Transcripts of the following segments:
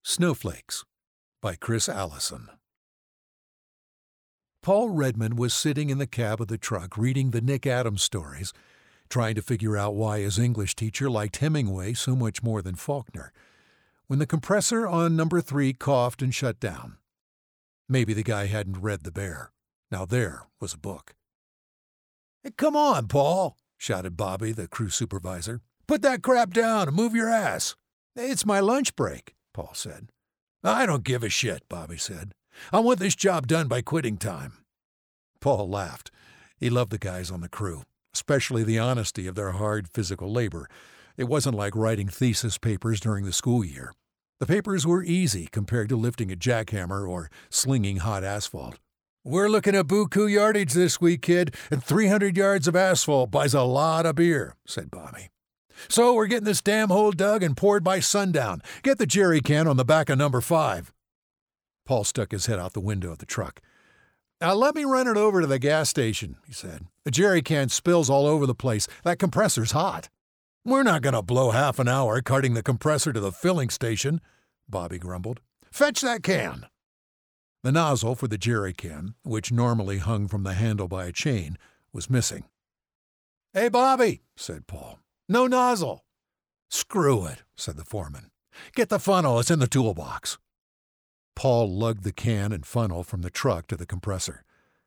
Snowflakes by Chris Allison. Paul Redmond was sitting in the cab of the truck reading the Nick Adams stories, trying to figure out why his English teacher liked Hemingway so much more than Faulkner, when the compressor on number 3 coughed and shut down. Maybe the guy hadn't read The Bear. Now there was a book. "Hey, come on, Paul," shouted Bobby, the crew supervisor. "Put that crap down and move your ass." "It's my lunch break," Paul said. "I don't give a shit," Bobby said. "I want this job done by quitting time." Paul laughed. He loved the guys on the crew, especially the honesty of their hard physical labor. It wasn't like writing thesis papers during the school year. The papers were easy compared to lifting a jackhammer or slinging hot asphalt. "We're looking at buku yardage this week, kid, and 300 yards of asphalt buys a lot of beer," said Bobby. "So we're getting this damn hole dug and poured by sundown. Get the jerry can on the back of number 5. Paul stuck his head out the window of the truck. "Now let me run it over to the gas station," he said. "The jerry can spills all over the place. That compressor's hot." "We're not going to blow half an hour carting the compressor to the filling station," Bobby grumbled. "Fetch that can." The nozzle for the jerry can, which normally hung from the handle by a chain, was missing. "Hey, Bobby," said Paul. "No nozzle." "Screw it," said the foreman. "Get the funnel. It's in the toolbox." Paul lugged the can and funnel from the truck to the compressor.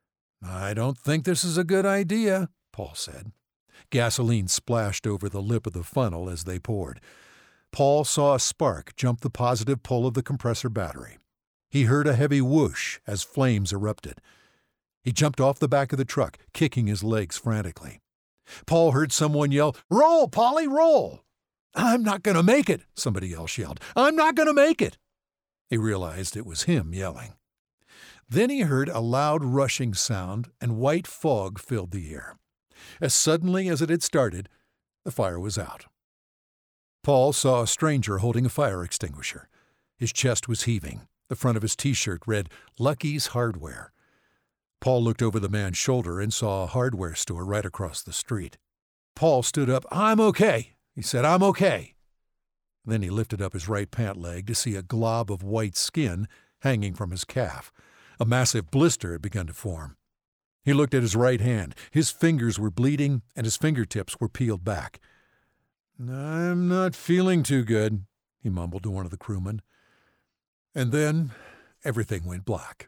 "I don't think this is a good idea," Paul said. Gasoline splashed over the lip of the funnel as they poured. Paul saw a spark jump the positive pole of the compressor battery. He heard a heavy whoosh as flames erupted. He jumped off the back of the truck, kicking his legs frantically. Paul heard someone yell, "Roll, Polly, roll!" "I'm not going to make it," somebody else yelled. "I'm not going to make it." He realized it was him yelling. Then he heard a loud rushing sound, and white fog filled the air. As suddenly as it had started, the fire was out. Paul saw a stranger holding a fire extinguisher. His chest was heaving. The front of his T-shirt read, "Lucky's Hardware." Paul looked over the man's shoulder and saw a hardware store right across the street. Paul stood up. "I'm okay," he said. "I'm okay." Then he lifted up his right pant leg to see a glob of white skin hanging from his calf. A massive blister had begun to form. He looked at his right hand. His fingers were bleeding, and his fingertips were peeled back. "I'm not feeling too good," he mumbled to one of the crewmen. And then everything went black.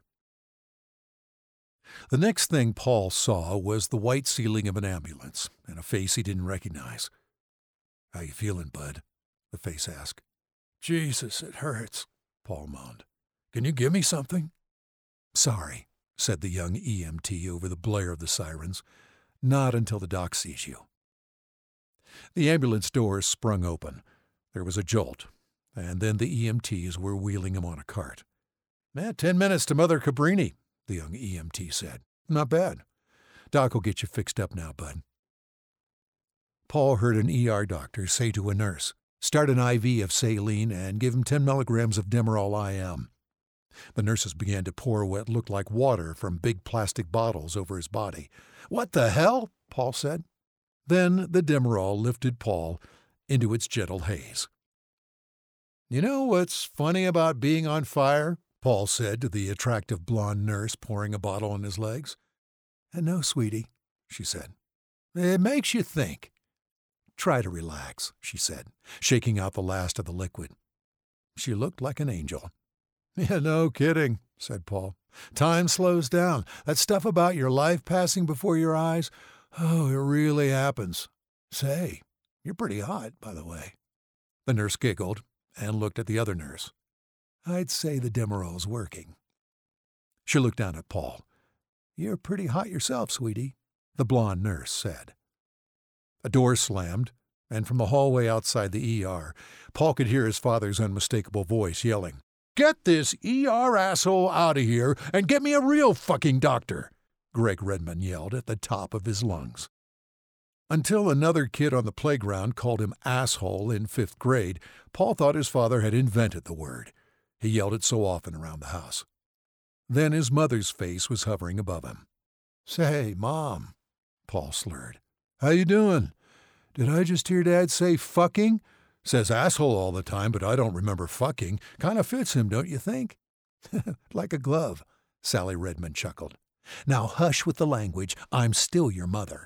The next thing Paul saw was the white ceiling of an ambulance and a face he didn't recognize. "How you feeling, bud?" the face asked. "Jesus, it hurts," Paul moaned. "Can you give me something?" "Sorry," said the young EMT over the blare of the sirens. "Not until the doc sees you." The ambulance doors sprung open. There was a jolt, and then the EMTs were wheeling him on a cart. 10 minutes to Mother Cabrini," the young EMT said. "Not bad. Doc will get you fixed up now, bud." Paul heard an ER doctor say to a nurse, "Start an IV of saline and give him 10 milligrams of Demerol IM." The nurses began to pour what looked like water from big plastic bottles over his body. "What the hell?" Paul said. Then the Demerol lifted Paul into its gentle haze. "You know what's funny about being on fire?" Paul said to the attractive blonde nurse pouring a bottle on his legs. "No, sweetie," she said. "It makes you think." "Try to relax," she said, shaking out the last of the liquid. She looked like an angel. "Yeah, no kidding," said Paul. "Time slows down. That stuff about your life passing before your eyes, oh, it really happens. Say, you're pretty hot, by the way." The nurse giggled and looked at the other nurse. "I'd say the Demerol's working." She looked down at Paul. "You're pretty hot yourself, sweetie," the blonde nurse said. A door slammed, and from the hallway outside the ER, Paul could hear his father's unmistakable voice yelling, "Get this ER asshole out of here and get me a real fucking doctor," Greg Redmond yelled at the top of his lungs. Until another kid on the playground called him asshole in 5th grade, Paul thought his father had invented the word. He yelled it so often around the house. Then his mother's face was hovering above him. "Say, Mom," Paul slurred. "How you doing? Did I just hear Dad say fucking? Says asshole all the time, but I don't remember fucking. Kinda fits him, don't you think? Like a glove, Sally Redmond chuckled. Now hush with the language. I'm still your mother.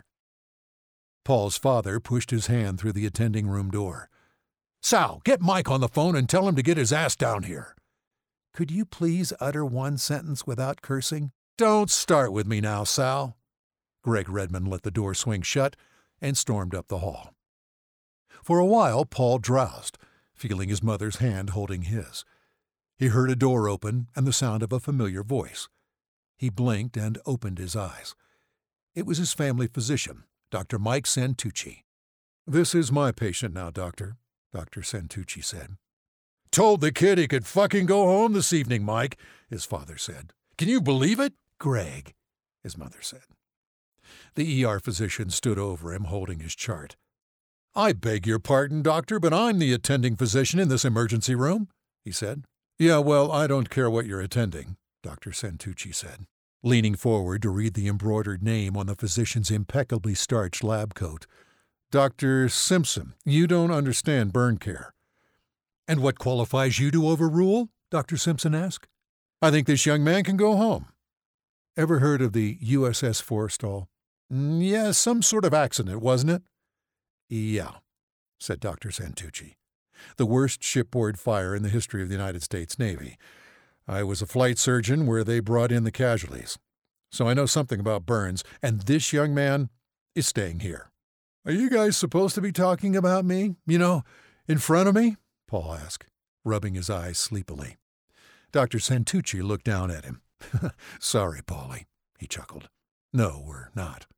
Paul's father pushed his hand through the attending room door. Sal, get Mike on the phone and tell him to get his ass down here. Could you please utter one sentence without cursing? Don't start with me now, Sal. Greg Redmond let the door swing shut and stormed up the hall. For a while, Paul drowsed, feeling his mother's hand holding his. He heard a door open and the sound of a familiar voice. He blinked and opened his eyes. It was his family physician, Dr. Mike Santucci. This is my patient now, Doctor, Dr. Santucci said. Told the kid he could fucking go home this evening, Mike, his father said. Can you believe it? Greg, his mother said. The ER physician stood over him, holding his chart. I beg your pardon, doctor, but I'm the attending physician in this emergency room, he said. Yeah, well, I don't care what you're attending, Dr. Santucci said, leaning forward to read the embroidered name on the physician's impeccably starched lab coat. Dr. Simpson, you don't understand burn care. And what qualifies you to overrule? Dr. Simpson asked. I think this young man can go home. Ever heard of the USS Forrestal? Yeah, some sort of accident, wasn't it? Yeah, said Dr. Santucci. The worst shipboard fire in the history of the United States Navy. I was a flight surgeon where they brought in the casualties. So I know something about burns, and this young man is staying here. Are you guys supposed to be talking about me? You know, in front of me? Paul asked, rubbing his eyes sleepily. Dr. Santucci looked down at him. Sorry, Paulie, he chuckled. No, we're not.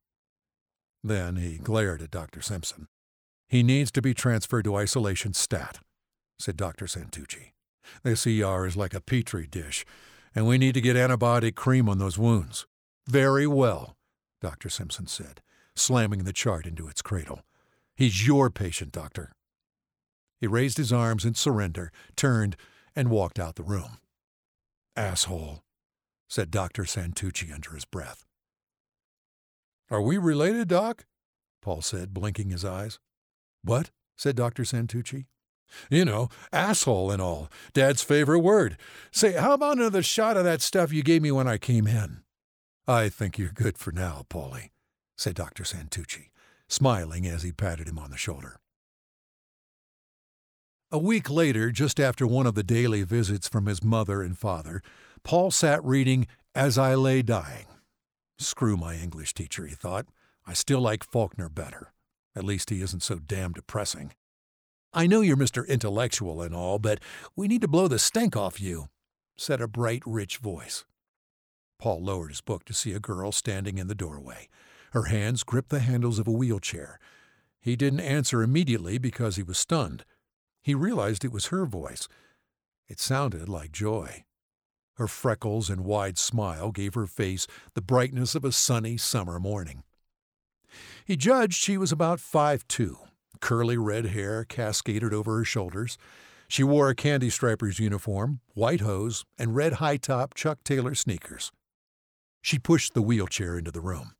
Then he glared at Dr. Simpson. He needs to be transferred to isolation stat, said Dr. Santucci. This ER is like a petri dish, and we need to get antibiotic cream on those wounds. Very well, Dr. Simpson said, slamming the chart into its cradle. He's your patient, doctor. He raised his arms in surrender, turned, and walked out the room. Asshole, said Dr. Santucci under his breath. Are we related, Doc? Paul said, blinking his eyes. What? Said Dr. Santucci. You know, asshole and all. Dad's favorite word. Say, how about another shot of that stuff you gave me when I came in? I think you're good for now, Paulie, said Dr. Santucci, smiling as he patted him on the shoulder. A week later, just after one of the daily visits from his mother and father, Paul sat reading As I Lay Dying. Screw my English teacher, he thought. I still like Faulkner better. At least he isn't so damn depressing. I know you're Mr. Intellectual and all, but we need to blow the stink off you, said a bright, rich voice. Paul lowered his book to see a girl standing in the doorway. Her hands gripped the handles of a wheelchair. He didn't answer immediately because he was stunned. He realized it was her voice. It sounded like joy. Her freckles and wide smile gave her face the brightness of a sunny summer morning. He judged she was about 5'2", curly red hair cascaded over her shoulders. She wore a candy striper's uniform, white hose, and red high-top Chuck Taylor sneakers. She pushed the wheelchair into the room.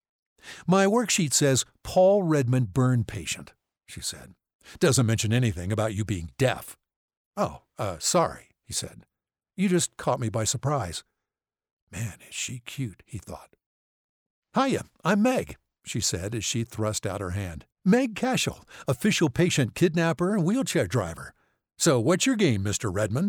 My worksheet says Paul Redmond burn patient, she said. Doesn't mention anything about you being deaf. Oh, sorry, he said. You just caught me by surprise. Man, is she cute, he thought. Hiya, I'm Meg, she said as she thrust out her hand. Meg Cashel, official patient kidnapper and wheelchair driver. So what's your game, Mr. Redmond?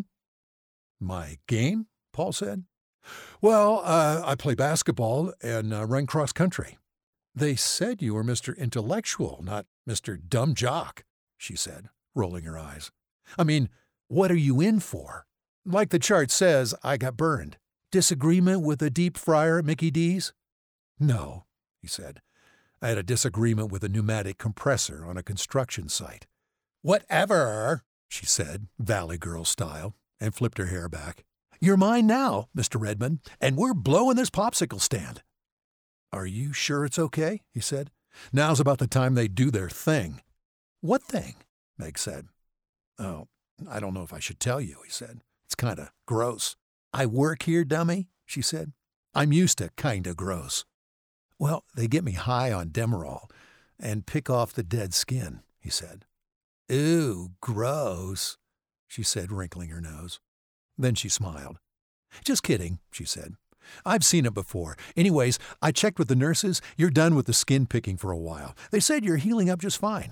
My game? Paul said. Well, I play basketball and run cross country. They said you were Mr. Intellectual, not Mr. Dumb Jock, she said, rolling her eyes. I mean, what are you in for? Like the chart says, I got burned. Disagreement with a deep fryer at Mickey D's? No, he said. I had a disagreement with a pneumatic compressor on a construction site. Whatever, she said, Valley Girl style, and flipped her hair back. You're mine now, Mr. Redmond, and we're blowing this popsicle stand. Are you sure it's okay? He said. Now's about the time they do their thing. What thing? Meg said. Oh, I don't know if I should tell you, he said. It's kind of gross. I work here, dummy, she said. I'm used to kind of gross. Well, they get me high on Demerol and pick off the dead skin, he said. Ew, gross, she said, wrinkling her nose. Then she smiled. Just kidding, she said. I've seen it before. Anyways, I checked with the nurses. You're done with the skin picking for a while. They said you're healing up just fine.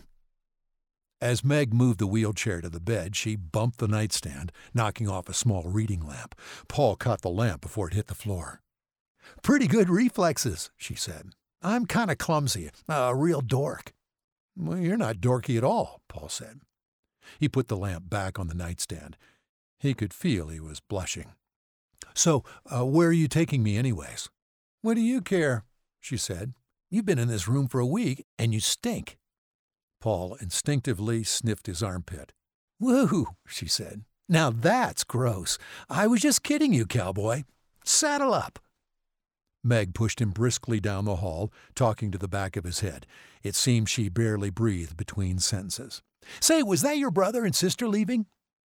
As Meg moved the wheelchair to the bed, she bumped the nightstand, knocking off a small reading lamp. Paul caught the lamp before it hit the floor. Pretty good reflexes, she said. I'm kind of clumsy, a real dork. Well, you're not dorky at all, Paul said. He put the lamp back on the nightstand. He could feel he was blushing. So, where are you taking me anyways? What do you care? She said. You've been in this room for a week, and you stink. Paul instinctively sniffed his armpit. Woo, she said. Now that's gross. I was just kidding you, cowboy. Saddle up. Meg pushed him briskly down the hall, talking to the back of his head. It seemed she barely breathed between sentences. Say, was that your brother and sister leaving?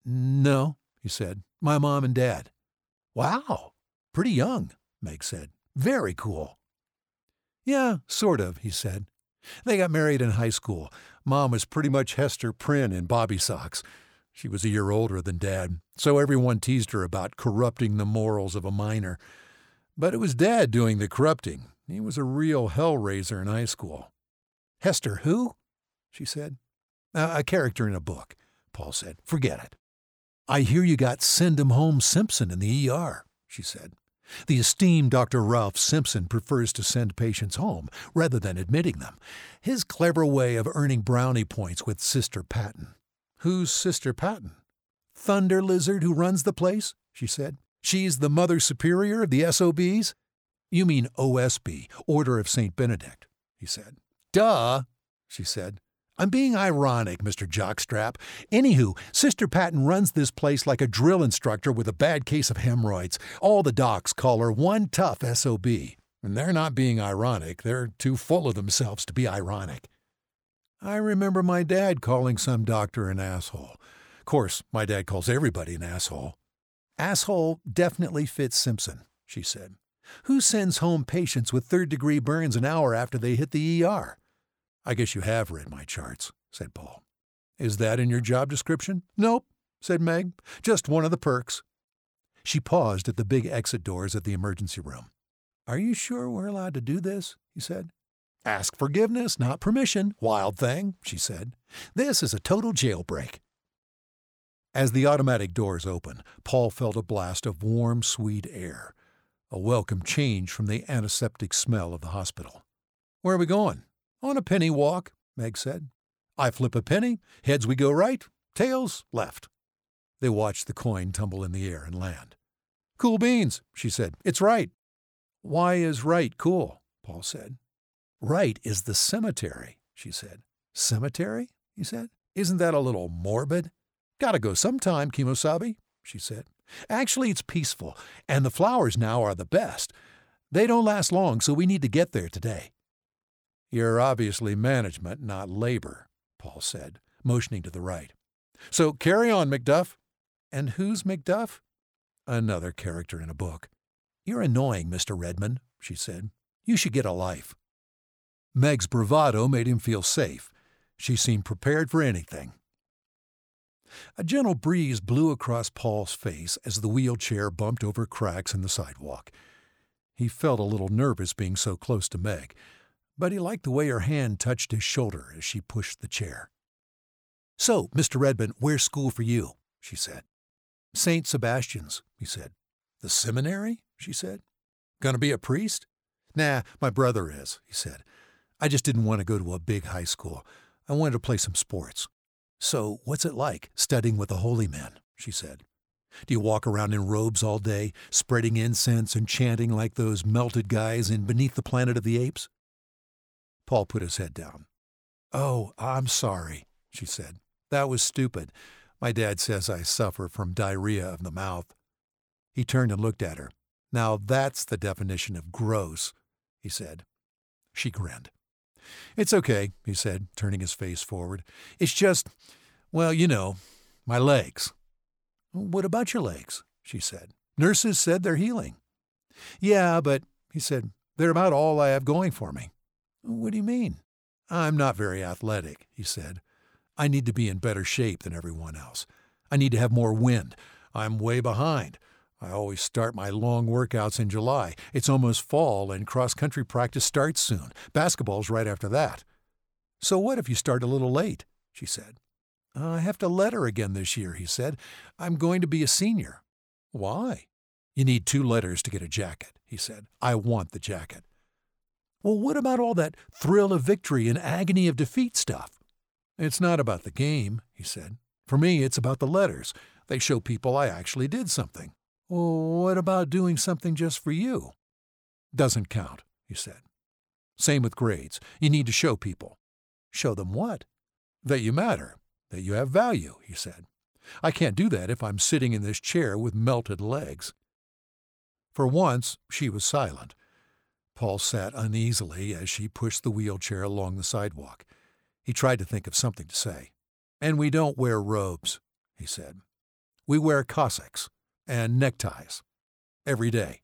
No, he said. My mom and dad. Wow, pretty young, Meg said. Very cool. Yeah, sort of, he said. They got married in high school. Mom was pretty much Hester Prynne in Bobby Socks. She was a year older than Dad, so everyone teased her about corrupting the morals of a minor. But it was Dad doing the corrupting. He was a real hellraiser in high school. Hester who? She said. A character in a book, Paul said. Forget it. I hear you got Send 'em Home Simpson in the ER, she said. The esteemed Dr. Ralph Simpson prefers to send patients home rather than admitting them. His clever way of earning brownie points with Sister Patton. Who's Sister Patton? Thunder Lizard who runs the place, she said. She's the Mother Superior of the SOBs? You mean OSB, Order of St. Benedict, he said. Duh, she said. I'm being ironic, Mr. Jockstrap. Anywho, Sister Patton runs this place like a drill instructor with a bad case of hemorrhoids. All the docs call her one tough SOB. And they're not being ironic. They're too full of themselves to be ironic. I remember my dad calling some doctor an asshole. Of course, my dad calls everybody an asshole. Asshole definitely fits Simpson, she said. Who sends home patients with third-degree burns an hour after they hit the ER? I guess you have read my charts, said Paul. Is that in your job description? Nope, said Meg. Just one of the perks. She paused at the big exit doors at the emergency room. Are you sure we're allowed to do this? He said. Ask forgiveness, not permission, wild thing, she said. This is a total jailbreak. As the automatic doors opened, Paul felt a blast of warm, sweet air, a welcome change from the antiseptic smell of the hospital. Where are we going? On a penny walk, Meg said. I flip a penny, heads we go right, tails left. They watched the coin tumble in the air and land. Cool beans, she said. It's right. Why is right cool? Paul said. Right is the cemetery, she said. Cemetery? He said. Isn't that a little morbid? Gotta go sometime, Kimosabe, she said. Actually, it's peaceful, and the flowers now are the best. They don't last long, so we need to get there today. You're obviously management, not labor, Paul said, motioning to the right. So carry on, Macduff. And who's Macduff? Another character in a book. You're annoying, Mr. Redmond, she said. You should get a life. Meg's bravado made him feel safe. She seemed prepared for anything. A gentle breeze blew across Paul's face as the wheelchair bumped over cracks in the sidewalk. He felt a little nervous being so close to Meg, but he liked the way her hand touched his shoulder as she pushed the chair. So, Mr. Redmond, where's school for you? She said. St. Sebastian's, he said. The seminary? She said. Gonna be a priest? Nah, my brother is, he said. I just didn't want to go to a big high school. I wanted to play some sports. So, what's it like, studying with the holy men? She said. Do you walk around in robes all day, spreading incense and chanting like those melted guys in Beneath the Planet of the Apes? Paul put his head down. Oh, I'm sorry, she said. That was stupid. My dad says I suffer from diarrhea of the mouth. He turned and looked at her. Now that's the definition of gross, he said. She grinned. It's okay, he said, turning his face forward. It's just, well, you know, my legs. What about your legs? She said. Nurses said they're healing. Yeah, but, he said, they're about all I have going for me. What do you mean? I'm not very athletic, he said. I need to be in better shape than everyone else. I need to have more wind. I'm way behind. I always start my long workouts in July. It's almost fall and cross-country practice starts soon. Basketball's right after that. So what if you start a little late? She said. I have to letter again this year, he said. I'm going to be a senior. Why? You need 2 letters to get a jacket, he said. I want the jacket. Well, what about all that thrill of victory and agony of defeat stuff? It's not about the game, he said. For me, it's about the letters. They show people I actually did something. Well, what about doing something just for you? Doesn't count, he said. Same with grades. You need to show people. Show them what? That you matter, that you have value, he said. I can't do that if I'm sitting in this chair with melted legs. For once, she was silent. Paul sat uneasily as she pushed the wheelchair along the sidewalk. He tried to think of something to say. And we don't wear robes, he said. We wear cassocks and neckties every day.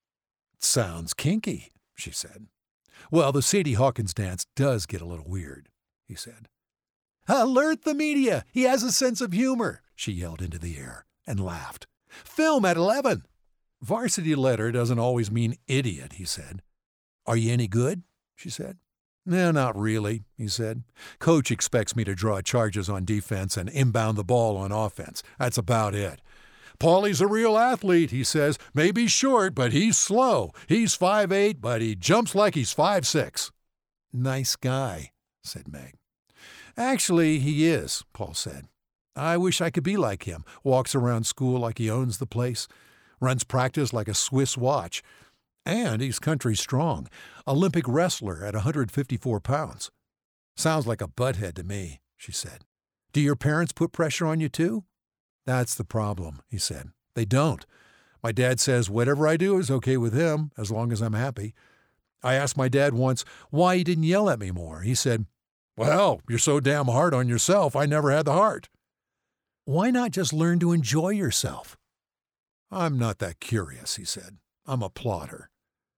Sounds kinky, she said. Well, the Sadie Hawkins dance does get a little weird, he said. Alert the media! He has a sense of humor, she yelled into the air and laughed. Film at 11! Varsity letter doesn't always mean idiot, he said. Are you any good? She said. No, not really, he said. Coach expects me to draw charges on defense and inbound the ball on offense. That's about it. Paulie's a real athlete, he says. Maybe short, but he's slow. He's 5'8", but he jumps like he's 5'6". Nice guy, said Meg. Actually, he is, Paul said. I wish I could be like him. Walks around school like he owns the place. Runs practice like a Swiss watch. And he's country strong. Olympic wrestler at 154 pounds. Sounds like a butthead to me, she said. Do your parents put pressure on you too? That's the problem, he said. They don't. My dad says whatever I do is okay with him, as long as I'm happy. I asked my dad once why he didn't yell at me more. He said, well, you're so damn hard on yourself, I never had the heart. Why not just learn to enjoy yourself? I'm not that curious, he said. I'm a plotter.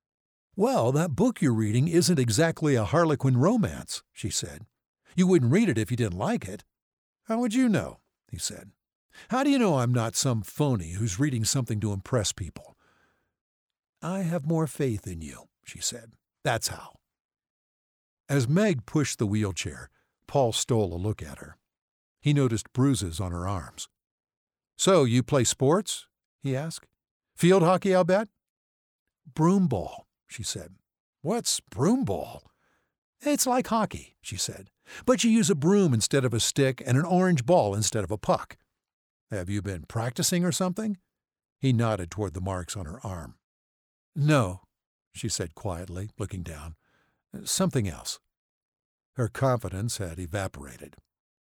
Well, that book you're reading isn't exactly a Harlequin romance, she said. You wouldn't read it if you didn't like it. How would you know? He said. How do you know I'm not some phony who's reading something to impress people? I have more faith in you, she said. That's how. As Meg pushed the wheelchair, Paul stole a look at her. He noticed bruises on her arms. So, you play sports? He asked. Field hockey, I'll bet? Broomball, she said. What's broomball? It's like hockey, she said. But you use a broom instead of a stick and an orange ball instead of a puck. Have you been practicing or something? He nodded toward the marks on her arm. No, she said quietly, looking down. Something else. Her confidence had evaporated.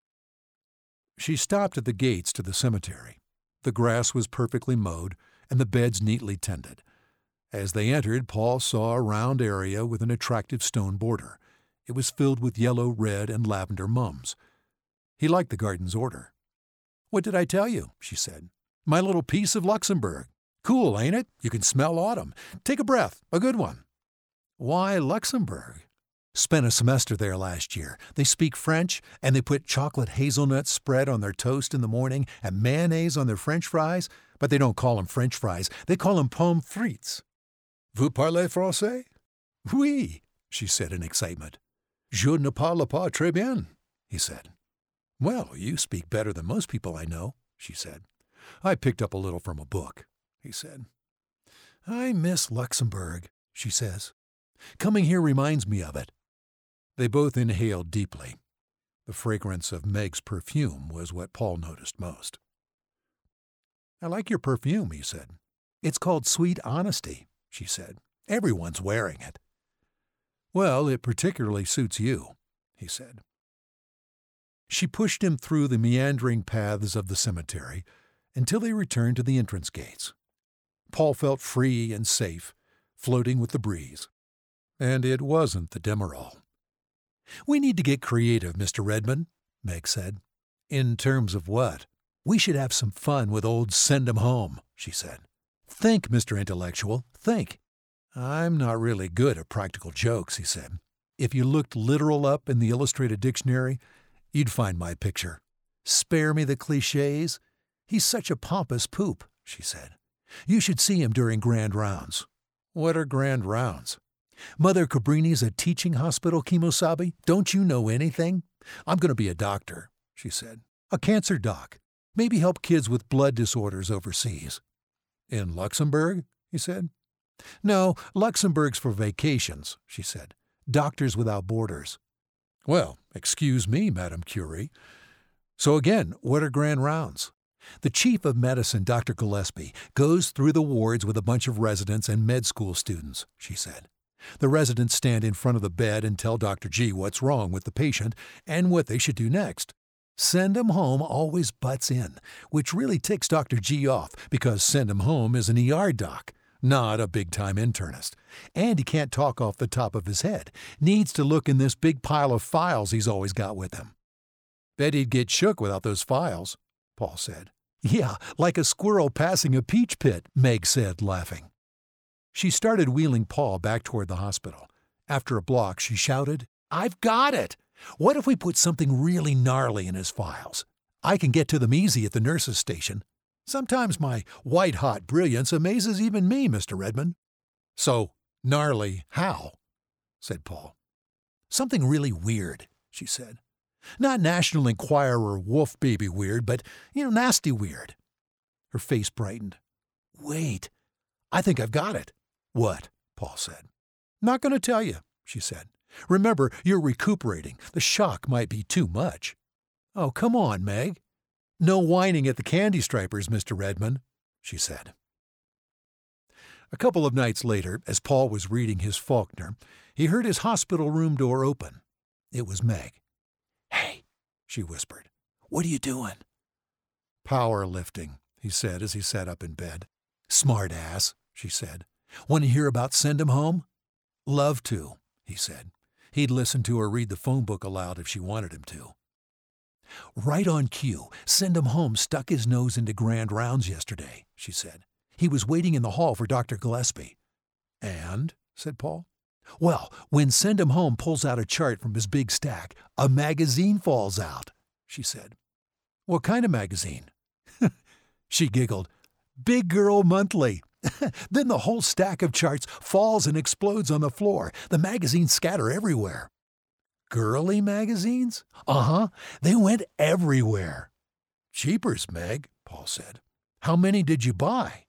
She stopped at the gates to the cemetery. The grass was perfectly mowed, and the beds neatly tended. As they entered, Paul saw a round area with an attractive stone border. It was filled with yellow, red, and lavender mums. He liked the garden's order. What did I tell you? She said. My little piece of Luxembourg. Cool, ain't it? You can smell autumn. Take a breath, a good one. Why Luxembourg? Spent a semester there last year. They speak French, and they put chocolate hazelnut spread on their toast in the morning and mayonnaise on their French fries, but they don't call them French fries. They call them pommes frites. Vous parlez français? Oui, she said in excitement. Je ne parle pas très bien, he said. Well, you speak better than most people I know, she said. I picked up a little from a book, he said. I miss Luxembourg, she says. Coming here reminds me of it. They both inhaled deeply. The fragrance of Meg's perfume was what Paul noticed most. I like your perfume, he said. It's called Sweet Honesty, she said. Everyone's wearing it. Well, it particularly suits you, he said. She pushed him through the meandering paths of the cemetery until they returned to the entrance gates. Paul felt free and safe, floating with the breeze. And it wasn't the Demerol. We need to get creative, Mr. Redmond, Meg said. In terms of what? We should have some fun with old Send 'em Home, she said. Think, Mr. Intellectual, think. I'm not really good at practical jokes, he said. If you looked literal up in the Illustrated Dictionary, You'd find my picture. Spare me the cliches. He's such a pompous poop, she said. You should see him during grand rounds. What are grand rounds? Mother Cabrini's a teaching hospital, Kimosabe. Don't you know anything? I'm going to be a doctor, she said. A cancer doc. Maybe help kids with blood disorders overseas. In Luxembourg? He said. No, Luxembourg's for vacations, she said. Doctors Without Borders. Well, excuse me, Madame Curie. So again, what are grand rounds? The chief of medicine, Dr. Gillespie, goes through the wards with a bunch of residents and med school students, she said. The residents stand in front of the bed and tell Dr. G what's wrong with the patient and what they should do next. Send 'em home always butts in, which really ticks Dr. G off because Send 'em home is an ER doc, not a big-time internist. And he can't talk off the top of his head. Needs to look in this big pile of files he's always got with him. Bet he'd get shook without those files, Paul said. Yeah, like a squirrel passing a peach pit, Meg said, laughing. She started wheeling Paul back toward the hospital. After a block, she shouted, I've got it! What if we put something really gnarly in his files? I can get to them easy at the nurse's station. Sometimes my white-hot brilliance amazes even me, Mr. Redmond. So, gnarly how? Said Paul. Something really weird, she said. Not National Enquirer wolf baby weird, but, nasty weird. Her face brightened. Wait, I think I've got it. What? Paul said. Not going to tell you, she said. Remember, you're recuperating. The shock might be too much. Oh, come on, Meg. No whining at the candy stripers, Mr. Redmond, she said. A couple of nights later, as Paul was reading his Faulkner, he heard his hospital room door open. It was Meg. Hey, she whispered. What are you doing? Powerlifting, he said as he sat up in bed. Smart ass, she said. Want to hear about Send 'em home? Love to, he said. He'd listen to her read the phone book aloud if she wanted him to. Right on cue, Send 'em home stuck his nose into grand rounds yesterday, she said. He was waiting in the hall for Dr. Gillespie. And? Said Paul. Well, when Send 'em home pulls out a chart from his big stack, a magazine falls out, she said. What kind of magazine? She giggled. Big Girl Monthly. Then the whole stack of charts falls and explodes on the floor. The magazines scatter everywhere. Girly magazines? Uh-huh. They went everywhere. Cheapers, Meg, Paul said. How many did you buy?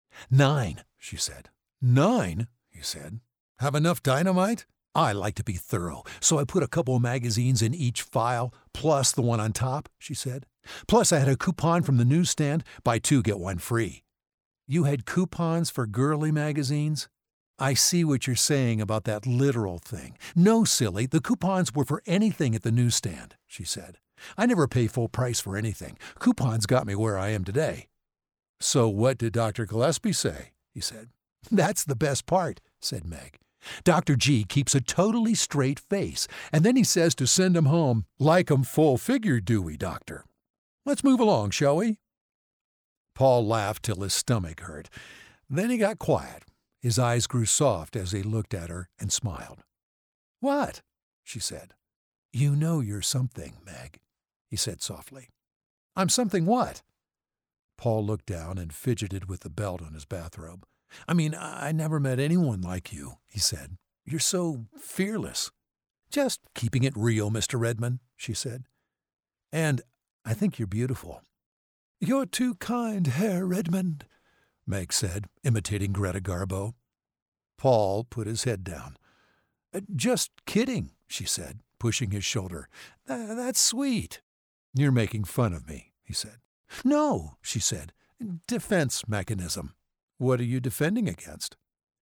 9, she said. 9, he said. Have enough dynamite? I like to be thorough, so I put a couple of magazines in each file, plus the one on top, she said. Plus I had a coupon from the newsstand, buy 2, get 1 free. You had coupons for girly magazines? I see what you're saying about that literal thing. No, silly, the coupons were for anything at the newsstand, she said. I never pay full price for anything. Coupons got me where I am today. So what did Dr. Gillespie say? He said. That's the best part, said Meg. Dr. G keeps a totally straight face, and then he says to Send 'em home, like 'em full-figured, do we, Doctor? Let's move along, shall we? Paul laughed till his stomach hurt. Then he got quiet. His eyes grew soft as he looked at her and smiled. What? She said. You know you're something, Meg, he said softly. I'm something what? Paul looked down and fidgeted with the belt on his bathrobe. I never met anyone like you, he said. You're so fearless. Just keeping it real, Mr. Redmond, she said. And I think you're beautiful. You're too kind, Herr Redmond, Meg said, imitating Greta Garbo. Paul put his head down. Just kidding, she said, pushing his shoulder. That's sweet. You're making fun of me, he said. No, she said. Defense mechanism. What are you defending against?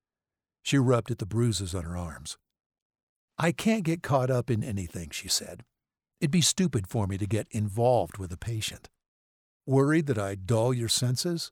She rubbed at the bruises on her arms. I can't get caught up in anything, she said. It'd be stupid for me to get involved with a patient. Worried that I'd dull your senses?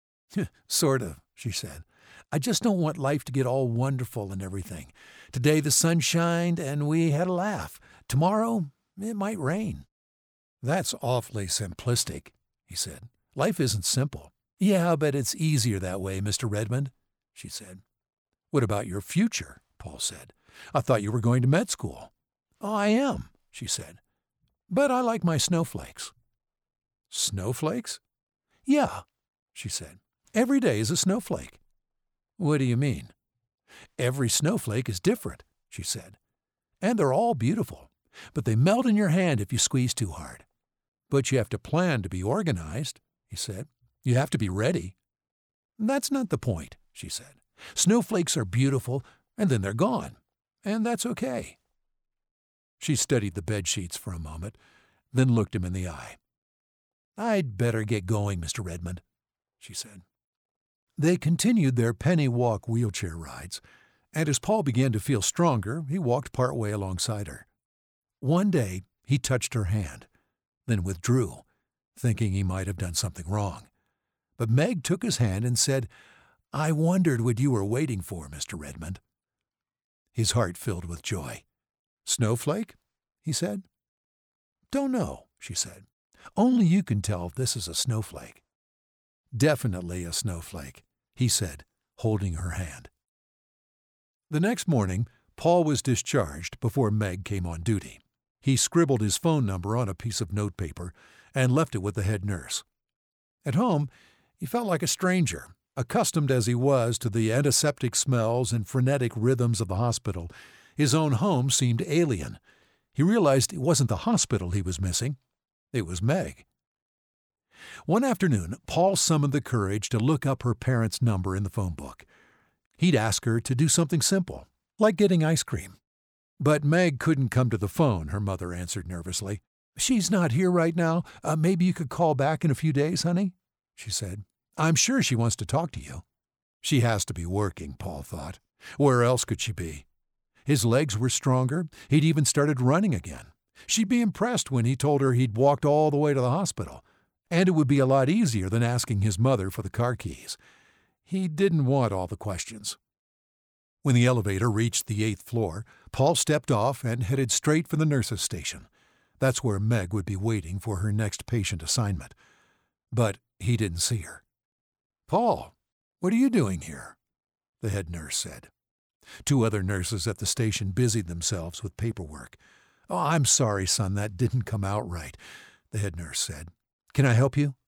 Sort of, she said. I just don't want life to get all wonderful and everything. Today the sun shined and we had a laugh. Tomorrow it might rain. That's awfully simplistic, he said. Life isn't simple. Yeah, but it's easier that way, Mr. Redmond, she said. What about your future? Paul said. I thought you were going to med school. Oh, I am, she said. But I like my snowflakes." "Snowflakes?" "Yeah," she said. "Every day is a snowflake." "What do you mean?" "Every snowflake is different," she said. "And they're all beautiful, but they melt in your hand if you squeeze too hard." "But you have to plan to be organized," he said. "You have to be ready." "That's not the point," she said. "Snowflakes are beautiful, and then they're gone, and that's okay." She studied the bedsheets for a moment, then looked him in the eye. "I'd better get going, Mr. Redmond," she said. They continued their penny walk wheelchair rides, and as Paul began to feel stronger, he walked part way alongside her. One day, he touched her hand, then withdrew, thinking he might have done something wrong. But Meg took his hand and said, "I wondered what you were waiting for, Mr. Redmond." His heart filled with joy. "Snowflake?" he said. "Don't know," she said. "Only you can tell if this is a snowflake." "Definitely a snowflake," he said, holding her hand. The next morning, Paul was discharged before Meg came on duty. He scribbled his phone number on a piece of notepaper and left it with the head nurse. At home, he felt like a stranger. Accustomed as he was to the antiseptic smells and frenetic rhythms of the hospital, his own home seemed alien. He realized it wasn't the hospital he was missing. It was Meg. One afternoon, Paul summoned the courage to look up her parents' number in the phone book. He'd ask her to do something simple, like getting ice cream. But Meg couldn't come to the phone, her mother answered nervously. "She's not here right now. Maybe you could call back in a few days, honey," she said. "I'm sure she wants to talk to you." She has to be working, Paul thought. Where else could she be? His legs were stronger. He'd even started running again. She'd be impressed when he told her he'd walked all the way to the hospital. And it would be a lot easier than asking his mother for the car keys. He didn't want all the questions. When the elevator reached the 8th floor, Paul stepped off and headed straight for the nurse's station. That's where Meg would be waiting for her next patient assignment. But he didn't see her. "Paul, what are you doing here?" the head nurse said. 2 other nurses at the station busied themselves with paperwork. "Oh, I'm sorry, son, that didn't come out right," the head nurse said. "Can I help you?"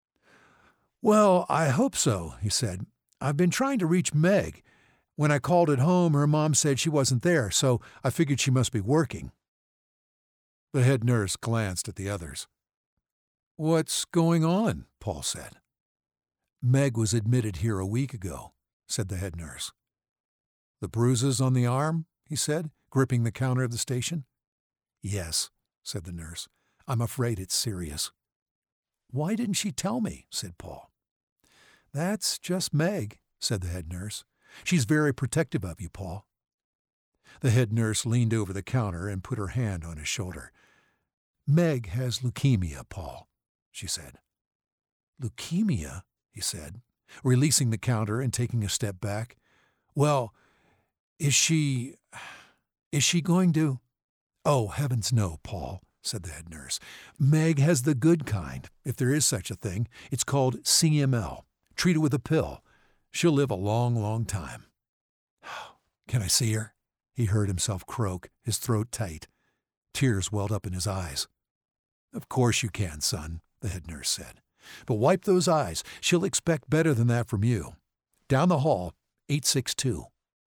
"Well, I hope so," he said. "I've been trying to reach Meg. When I called at home, her mom said she wasn't there, so I figured she must be working." The head nurse glanced at the others. "What's going on?" Paul said. "Meg was admitted here a week ago," said the head nurse. "The bruises on the arm?" he said, gripping the counter of the station. "Yes," said the nurse. "I'm afraid it's serious." "Why didn't she tell me?" said Paul. "That's just Meg," said the head nurse. "She's very protective of you, Paul." The head nurse leaned over the counter and put her hand on his shoulder. "Meg has leukemia, Paul," she said. "Leukemia?" he said, releasing the counter and taking a step back. "Well, is she going to—" "Oh, heavens no, Paul," said the head nurse. "Meg has the good kind, if there is such a thing. It's called CML, treated with a pill. She'll live a long, long time." "Can I see her?" he heard himself croak, his throat tight. Tears welled up in his eyes. "Of course you can, son," the head nurse said. "But wipe those eyes. She'll expect better than that from you. Down the hall, 862.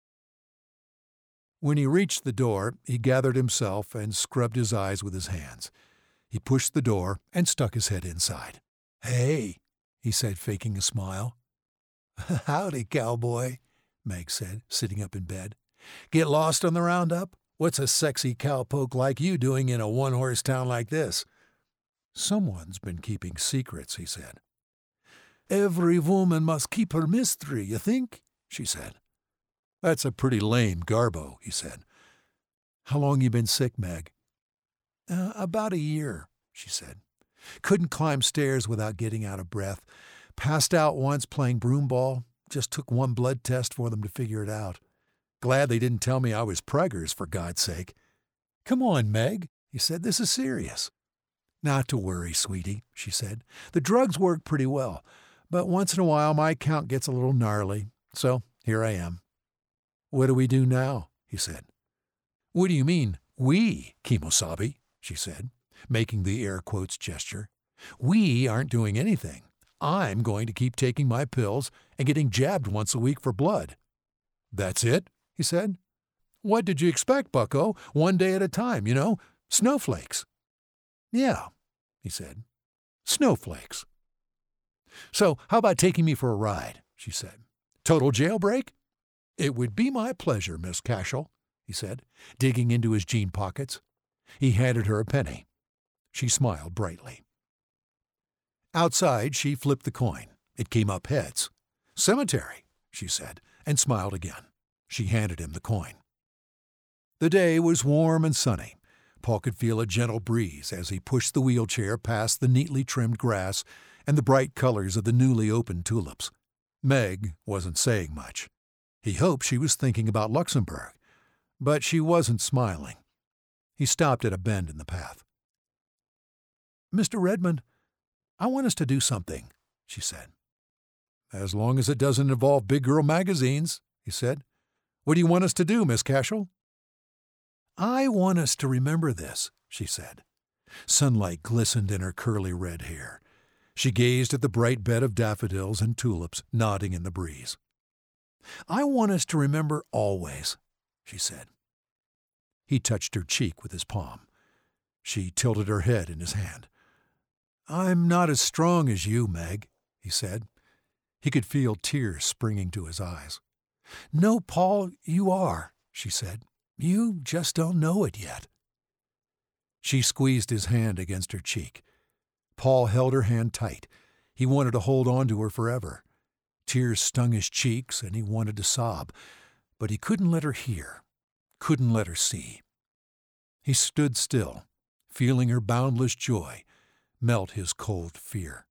When he reached the door, he gathered himself and scrubbed his eyes with his hands. He pushed the door and stuck his head inside. "Hey," he said, faking a smile. "Howdy, cowboy," Meg said, sitting up in bed. "Get lost on the roundup? What's a sexy cowpoke like you doing in a one-horse town like this?" "Someone's been keeping secrets," he said. "Every woman must keep her mystery, you think?" she said. "That's a pretty lame garbo," he said. "How long you been sick, Meg?" About a year," she said. "Couldn't climb stairs without getting out of breath. Passed out once playing broomball. Just took one blood test for them to figure it out. Glad they didn't tell me I was preggers, for God's sake." "Come on, Meg," he said. "This is serious." "Not to worry, sweetie," she said. "The drugs work pretty well, but once in a while my count gets a little gnarly, so here I am." "What do we do now?" he said. "What do you mean, we, Kimosabe?" she said. making the air quotes gesture. "We aren't doing anything. I'm going to keep taking my pills and getting jabbed once a week for blood." "That's it?" he said. "What did you expect, bucko? One day at a time, you know? Snowflakes." "Yeah," he said. "Snowflakes." "So how about taking me for a ride?" she said. "Total jailbreak?" "It would be my pleasure, Miss Cashel," he said, digging into his jean pockets. He handed her a penny. She smiled brightly. Outside, she flipped the coin. It came up heads. "Cemetery," she said, and smiled again. She handed him the coin. The day was warm and sunny. Paul could feel a gentle breeze as he pushed the wheelchair past the neatly trimmed grass and the bright colors of the newly opened tulips. Meg wasn't saying much. He hoped she was thinking about Luxembourg, but she wasn't smiling. He stopped at a bend in the path. "Mr. Redmond, I want us to do something," she said. "As long as it doesn't involve big girl magazines," he said. "What do you want us to do, Miss Cashel?" "I want us to remember this," she said. Sunlight glistened in her curly red hair. She gazed at the bright bed of daffodils and tulips nodding in the breeze. "I want us to remember always," she said. He touched her cheek with his palm. She tilted her head in his hand. "I'm not as strong as you, Meg," he said. He could feel tears springing to his eyes. "No, Paul, you are," she said. "You just don't know it yet." She squeezed his hand against her cheek. Paul held her hand tight. He wanted to hold on to her forever. Tears stung his cheeks, and he wanted to sob, but he couldn't let her hear, couldn't let her see. He stood still, feeling her boundless joy melt his cold fear.